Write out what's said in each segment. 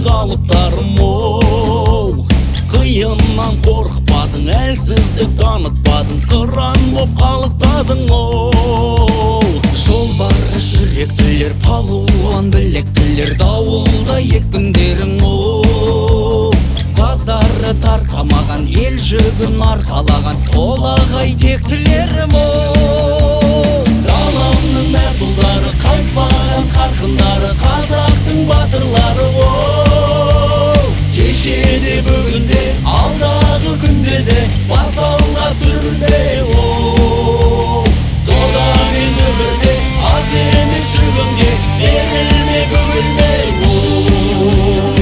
ерлік алыптарым оу. Қиыннан қорықпадың, әлсіздік танытпадың, қыран боп қалықтадың оу. Жолбарыс жүректілер, палуан білектілер, дауылда екпіндерің оу. Базары тарқамаған, ел жүгін арқалаған, толағай тектілерім оу. Даламның мәрт ұлдары, қайтпаған қарқындары, қазақтың батырлары оу. Кешеде бүгінде, алдағы күнде де, бас алға сүрінбе оу. Дода мен өмірде, аз емес жүгінге, берілме бүгілме оу.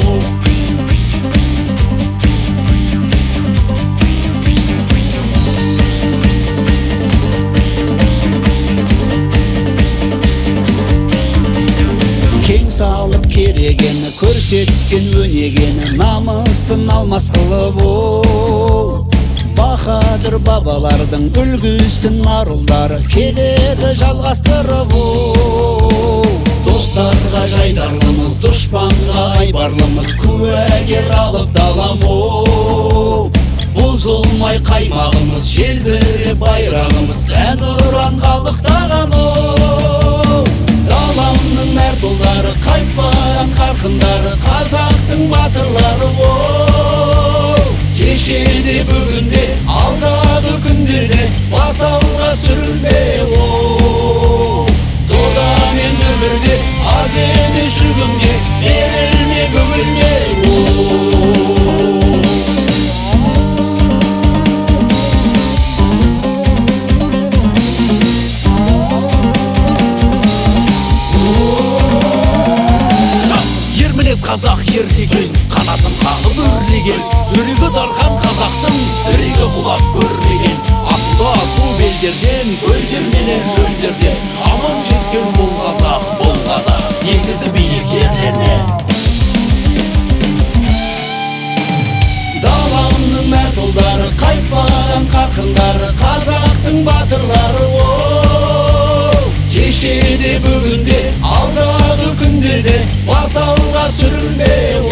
Салып керегені, көрсеткен өнегені, намысын алмас қылып оу. Бахадыр бабалардың үлгісін арулдары, келеді жалғастырып оу. Достарға жайдарлымыз, дұшпанға айбарлымыз, куәгер алып далам оу. Бұзылмай қаймағымыз, желбіре байрағымыз, ән ұран қалықтаған оу. Даламның мәрт ұлдары, қайтпаған қарқындары, қазақтың батырлары оу. Кешеде бүгінде, алдағы күнде де, бас алға сүрінбе оу. Дода мен өмірде, аз емес жүгінге, берілме бүгілме оу. Қазақ ерлеген, қанатын қағып өрлеген, жүрегі дархан қазақтың үрегі құлап көрмеген. Асуда су белдерден, көлдерменен жөлдерден, аман жеткен бұл қазақ, еңсесі биік ерлерінен. Даламның мәрт ұлдары, қайтпаған қарқындары, қазақтың батырлары оу. Кешеде бүгінде, алдағы күнде де, бас алға сүрінбе